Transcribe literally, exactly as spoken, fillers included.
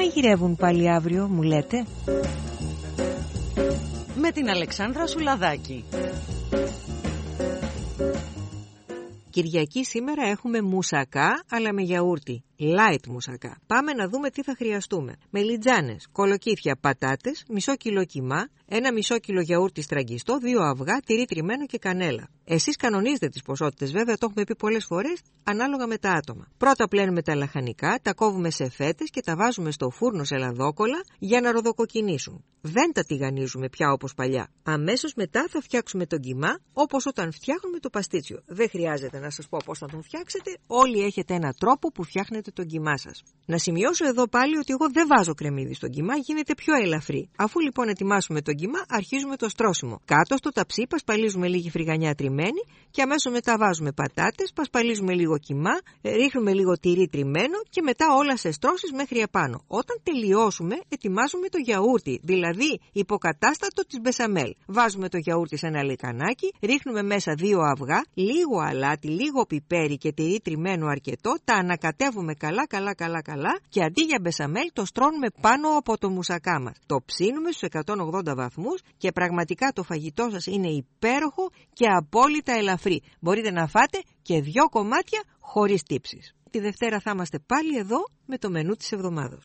μαγειρεύουν πάλι αύριο, μου λέτε? Με την Αλεξάνδρα Σουλαδάκη. Κυριακή σήμερα έχουμε μουσακά, αλλά με γιαούρτι. Light μουσακά. Πάμε να δούμε τι θα χρειαστούμε. Μελιτζάνες, κολοκύθια, πατάτες, μισό κιλό κιμά, ένα μισό κιλό γιαούρτι στραγγιστό, δύο αυγά, τυρί τριμμένο και κανέλα. Εσείς κανονίζετε τις ποσότητες, βέβαια, το έχουμε πει πολλές φορές, ανάλογα με τα άτομα. Πρώτα πλένουμε τα λαχανικά, τα κόβουμε σε φέτες και τα βάζουμε στο φούρνο σε λαδόκολλα για να ροδοκοκκινήσουν. Δεν τα τηγανίζουμε πια όπως παλιά. Αμέσως μετά θα φτιάξουμε τον κιμά όπως όταν φτιάχνουμε το παστίτσιο. Δεν χρειάζεται να σας πω πώς να τον φτιάξετε, όλοι έχετε ένα τρόπο που φτιάχνετε τον κιμά σας. Να σημειώσω εδώ πάλι ότι εγώ δεν βάζω κρεμμύδι στον κιμά, γίνεται πιο ελαφρύ. Αφού λοιπόν ετοιμάσουμε τον κιμά, αρχίζουμε το στρώσιμο. Κάτω στο ταψί πασπαλίζουμε λίγη φρυγανιά τριμμένη και αμέσως μετά βάζουμε πατάτες, πασπαλίζουμε λίγο κιμά, ρίχνουμε λίγο τυρί τριμμένο και μετά όλα σε στρώσεις μέχρι επάνω. Όταν τελειώσουμε, ετοιμάζουμε το γιαούρτι, δηλαδή υποκατάστατο της μπεσαμέλ. Βάζουμε το γιαούρτι σε ένα λικανάκι, ρίχνουμε μέσα δύο αυγά, λίγο αλάτι, λίγο πιπέρι και τυρί τριμμένο αρκετό, τα ανακατεύουμε καλά καλά καλά καλά και αντί για μπεσαμέλ το στρώνουμε πάνω από το μουσακά μας. Το ψήνουμε στους εκατόν ογδόντα βαθμούς και πραγματικά το φαγητό σας είναι υπέροχο και απόλυτα ελαφρύ. Μπορείτε να φάτε και δύο κομμάτια χωρίς τύψεις. Τη Δευτέρα θα είμαστε πάλι εδώ με το μενού της εβδομάδος.